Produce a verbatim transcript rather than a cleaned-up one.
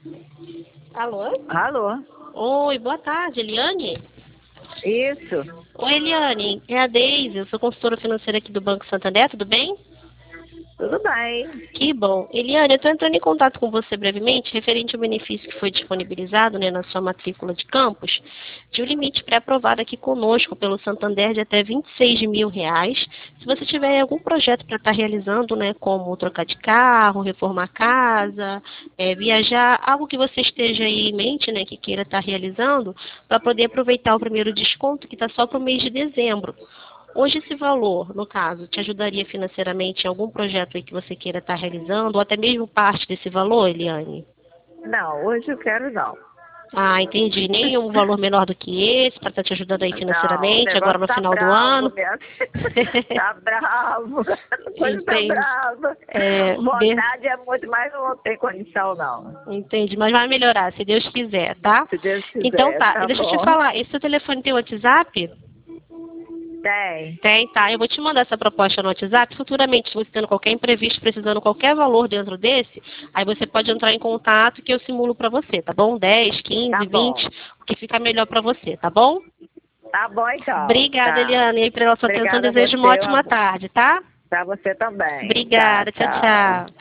Alô? Alô? Oi, boa tarde, Eliane. Isso. Oi, Eliane, é a Deise, eu sou consultora financeira aqui do Banco Santander, tudo bem? Tudo bem. Que bom. Eliane, eu estou entrando em contato com você brevemente, referente ao benefício que foi disponibilizado, né, na sua matrícula de campus, de um limite pré-aprovado aqui conosco pelo Santander de até vinte e seis mil reais. Se você tiver algum projeto para estar realizando, né, como trocar de carro, reformar a casa, é, viajar, algo que você esteja aí em mente, né, que queira estar realizando, para poder aproveitar o primeiro desconto que está só para o mês de dezembro. Hoje esse valor, no caso, te ajudaria financeiramente em algum projeto aí que você queira estar realizando, ou até mesmo parte desse valor, Eliane? Não, hoje eu quero não. Ah, entendi. Nem um valor menor do que esse, para estar te ajudando aí Não, o financeiramente, agora negócio no tá final do bravo, ano. minha filha. Tá bravo. A coisa tá Entendi. brava. É, be- Vontade é muito, mas não tem condição, não. entendi, mas vai melhorar, se Deus quiser, tá? Se Deus Então quiser, tá, tá deixa eu te bom. falar, esse seu telefone tem WhatsApp? Tem. Tem, tá. Eu vou te mandar essa proposta no WhatsApp. Futuramente, se você tendo qualquer imprevisto, precisando qualquer valor dentro desse, aí você pode entrar em contato que eu simulo para você, tá bom? dez, Tá quinze, bom. vinte, o que fica melhor para você, tá bom? Tá bom, então. Obrigada, Tá. Eliane, aí pela sua atenção. Obrigada a Desejo uma você. Uma... ótima tarde, tá? Pra você também. Tá, Obrigada. Tchau, tchau. tchau.